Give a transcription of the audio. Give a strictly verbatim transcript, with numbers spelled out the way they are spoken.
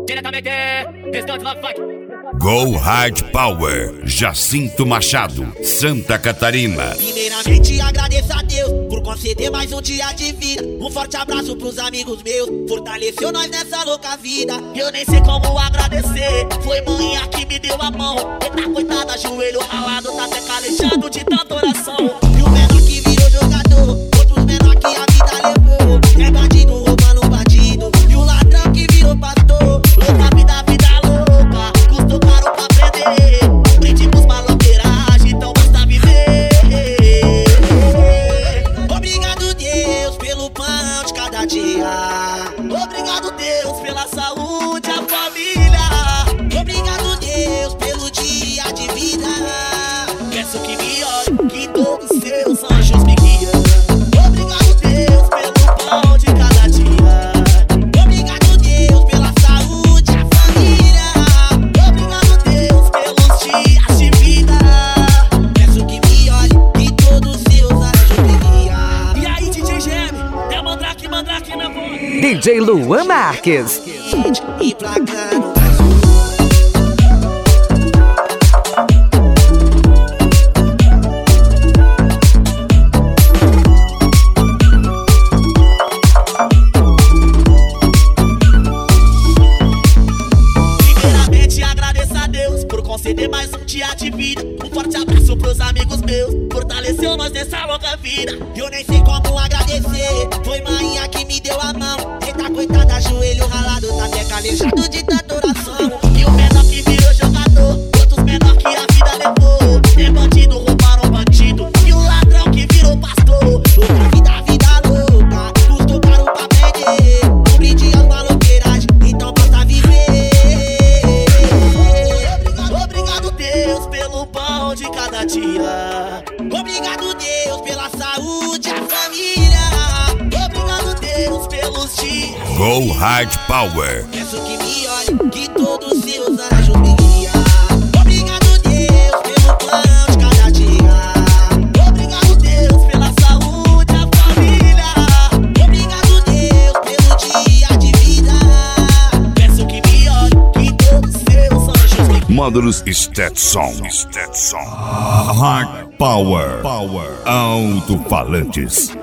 diretamente, Restante Love Funk. Go Hard Power, Jacinto Machado, Santa Catarina. Primeiramente agradeço a Deus por conceder mais um dia de vida. Um forte abraço pros amigos meus, fortaleceu nós nessa louca vida. Eu nem sei como agradecer, foi manhã que me deu a mão. Eita coitada, joelho ralado, tá até calejado de tanta oração. E o menor que virou jogador, outros menor que a vida levou. É bandido roubando um bandido, e o ladrão que virou pastor. Louca vida, vida louca, custou caro pra aprender. Aprendimos maloqueiragem, então basta viver. Obrigado Deus pelo pão de cada dia. Obrigado Deus pela saúde, a família. Obrigado Deus pelo dia de vida. Peço que me olhe, que todos seus anjos me guiam. Obrigado Deus pelo pão de cada dia. Obrigado Deus pela saúde, a família. Obrigado Deus pelos dias de vida. Peço que me olhe, que todos seus anjos me guiam. E aí D J G M, é Mandrake, Mandrake na voz. D J Luan Marques. E placando. Conceder mais um dia de vida. Um forte abraço pros amigos meus, fortaleceu nós nessa louca vida. Eu nem sei como agradecer, foi manhã que me deu a mão. Eita coitada, joelho ralado, tá até calejado de tanta oração. E o menor que virou jogador, outros menor que a vida levou. É bandido, roubaram bandido, e o ladrão que virou pastor. Louca vida, vida louca, custou caro pra aprender. Um brinde as maloqueiragem, então basta viver. Obrigado Deus pelo pão de cada dia. Obrigado Deus pela saúde, a família. Obrigado Deus pelos dias. Go Hard Power. Peço que me olhe, que todos seus anjos me guiam. Obrigado Deus pelo pão de cada dia. Obrigado Deus pela saúde, a família. Obrigado Deus pelo dia de vida. Peço que me olhe, que todos seus anjos me guiam. Módulos Stetson. Stetson. Hard Power. Power. Alto-falantes.